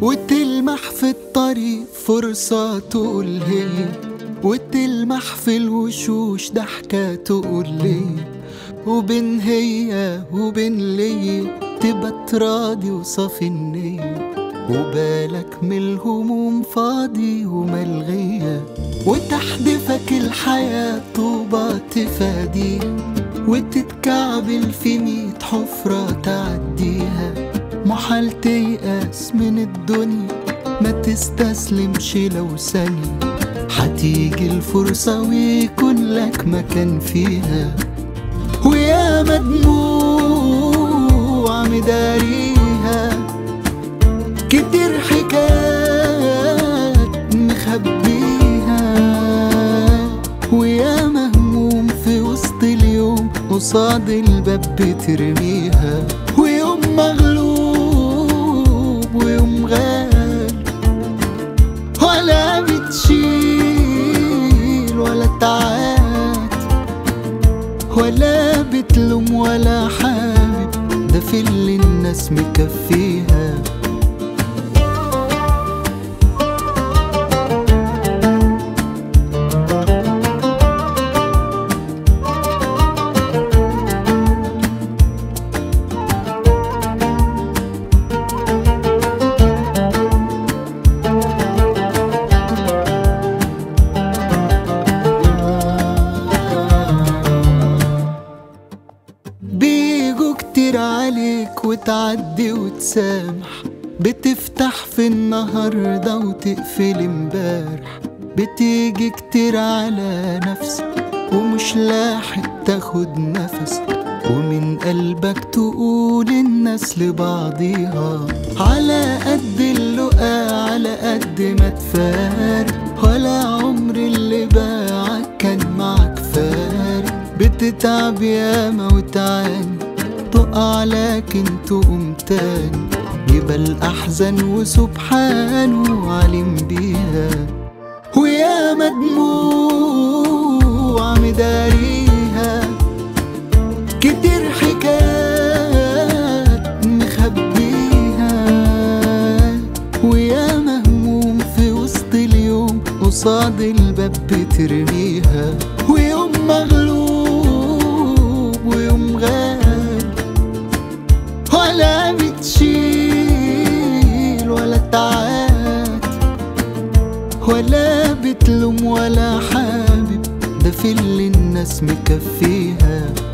وتلمح في الطريق فرصة تقول هي، وتلمح في الوشوش ضحكة تقول لي، وبين هي وبين لي تبقى راضي وصافي النية، وبالك من الهموم فاضي وملغية، وتحدفك الحياة طوبة تفاديها، وتتكعبل في 100 حفرة تعديها. محال تيأس من الدنيا، ما تستسلمش لو ثانية، هتيجي الفرصة ويكون لك مكان فيها. ويا مدموع مداريها كتير حكايات مخبيها، ويا مهموم في وسط اليوم قصاد الباب بترميها. ويوم مغلوب ويوم غالي، ولا بتشيل ولا تعاد، ولا بتلوم ولا حابب، ده في اللي الناس مكفيها. بيجوا كتير عليك وتعدي وتسامح، بتفتح في النهاردة وتقفل امبارح، بتيجي كتير على نفسك ومش لاحق تاخد نفس، ومن قلبك تقول الناس لبعضيها. على قد اللقا على قد ما تفارق، ولا عمر اللي باعك كان معك فارق. بتتعب ياما وتعاني، تقع لكن تقوم تاني، يبقى الأحزان وسبحانه علم بيها. ويا مدموع مداريها كتير حكايات مخبيها، ويا مهموم في وسط اليوم قصاد الباب بترميها. ويوم مغلوب ويوم غالي، ولا بتشيل ولا تعاد، ولا بتلوم ولا حابب، ده في اللي الناس مكفيها.